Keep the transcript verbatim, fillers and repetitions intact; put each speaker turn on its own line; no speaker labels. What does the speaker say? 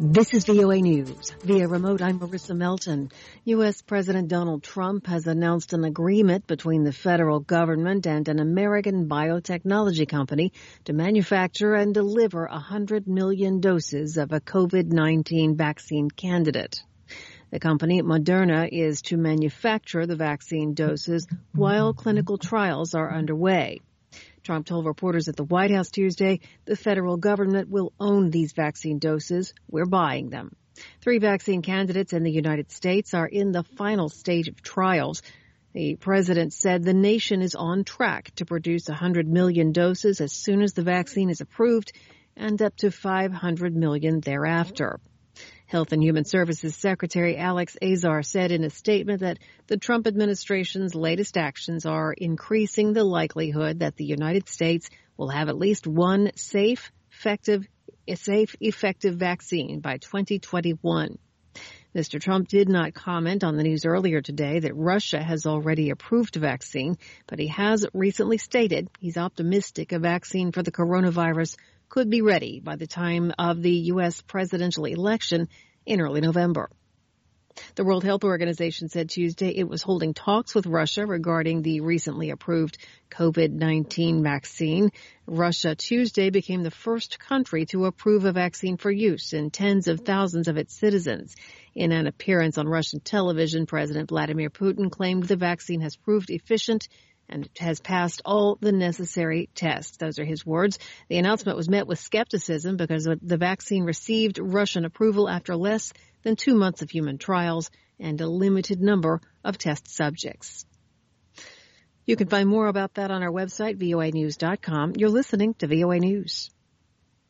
This is V O A News. Via remote, I'm Marissa Melton. U S. President Donald Trump has announced an agreement between the federal government and an American biotechnology company to manufacture and deliver one hundred million doses of a COVID nineteen vaccine candidate. The company, Moderna, is to manufacture the vaccine doses while clinical trials are underway. Trump told reporters at the White House Tuesday the federal government will own these vaccine doses. We're buying them. Three vaccine candidates in the United States are in the final stage of trials. The president said the nation is on track to produce one hundred million doses as soon as the vaccine is approved and up to five hundred million thereafter. Health and Human Services Secretary Alex Azar said in a statement that the Trump administration's latest actions are increasing the likelihood that the United States will have at least one safe, effective, safe, effective vaccine by twenty twenty-one. Mister Trump did not comment on the news earlier today that Russia has already approved a vaccine, but he has recently stated he's optimistic a vaccine for the coronavirus could be ready by the time of the U S presidential election in early November. The World Health Organization said Tuesday it was holding talks with Russia regarding the recently approved COVID nineteen vaccine. Russia Tuesday became the first country to approve a vaccine for use in tens of thousands of its citizens. In an appearance on Russian television, President Vladimir Putin claimed the vaccine has proved efficient and has passed all the necessary tests. Those are his words. The announcement was met with skepticism because the vaccine received Russian approval after less than two months of human trials and a limited number of test subjects. You can find more about that on our website, V O A news dot com. You're listening to V O A News.